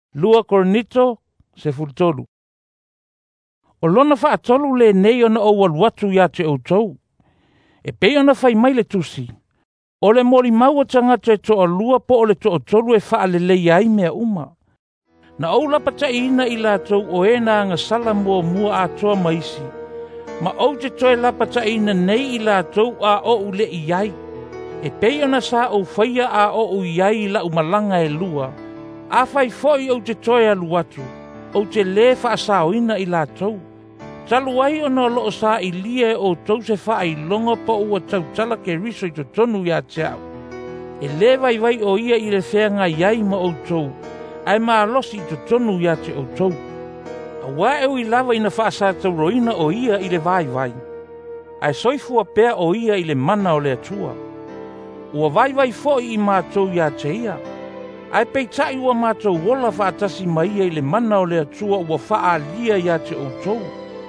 Lua Korinito se fultolu. O lona whaatolu le nei ona o waluatu ia te outou. E pei ona whai mai le tusi. O le mori maua tangata e toa lua po o le toa tolu e wha le lei ai mea uma. Na au lapata ina i lātou o e na anga sala mua a toa maisi. Ma au te toe lapata ina nei i lātou a o u le iai. E pei ona sa au whaia a o u iai la umalanga e lua. A whai foi au te toe alu atu. Au te le wha asaoina i lātou. Talu ai ona loo sa i lia o tau se wha i longa po ua tau tala ke riso i to tonu ia te au. E le vai o ia i le whenga iai ma o tau. Ai maa losi i to tonu ia te o tau. A wā eu i lava ina wha sa tau roina o ia i le vai. Ai soifua pēr o ia i le mana o le atua. Ua vai fo i mātou ia te ia. Ai peitai ua mātou wola wha atasi mai i le mana o le atua ua wha a lia ia te o tau.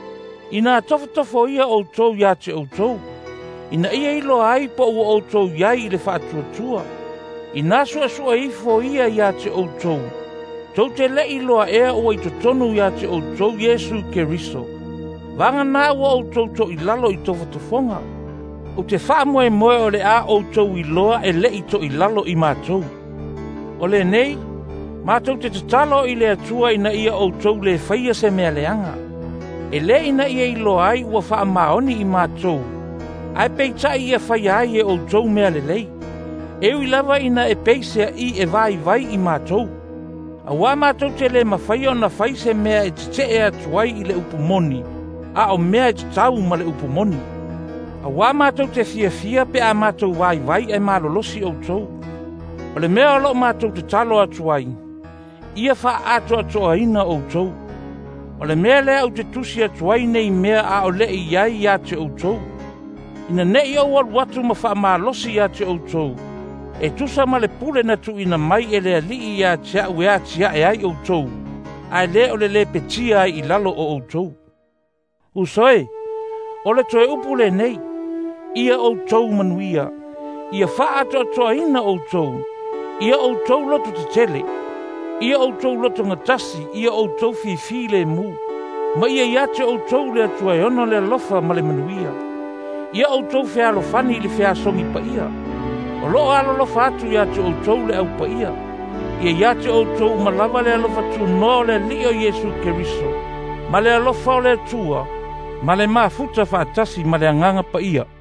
Ina tofo ia o tau ia te o tau. Ina ia ilo ai po ua o tau ia i le whaatua. Ina sua ifo ia te o tau. Tau te le iloa ea ua i to tonu ia te o tau Yesu Keriso. Vanga nā ua o tau to i lalo i tofonga. O te wha moe o le a o tau i loa e le i to i lalo i mātou. O le nei, mātou te tatalo i le atua ina ia o tau le whaia se mea leanga. E le ina ia i loa ai ua wha maoni i mātou. Ai peita ia whaia ai e o tau mea le lei. Eu i lava ina e peisea i e vai i mātou. A wā mātou te le mawhaia o na whai se mea e te e atuai i le upumoni. A o mea e te tau ma le upumoni. A wā mātou te fia pe a mātou vai e malolosi o tau. O le mea o lo mātou te talo atuai. Ia wha ato atoaina o tau. O le mea lea au te tusi atuai nei mea a o le iai ia te o tau. Ina nei au watu ma wha malosi ia te o tau. E tusa ma le pule na tu ina mai e le alii ia te au ea tia e ai o tau. Ai le o le petia i lalo o tau. Usoe, o le toe upu le nei. Ia o tau manuia. Ia wha ato atoaina o tau. Ia o tau loto te tele. Ia o tau loto ngatasi. Ia o tau fifi le mu. Ma ia te o tau le atua e ono le lofa ma le manuia. Ia o tau fea lo fani le fea songi pa ia. O lo alo lofa atu ia te o tau le au pa ia. Ia te o tau malava le alofa tu no le lio Yesu Keriso. Ma le alofa o le atua. Ma le mafuta fa atasi ma le anganga pa ia.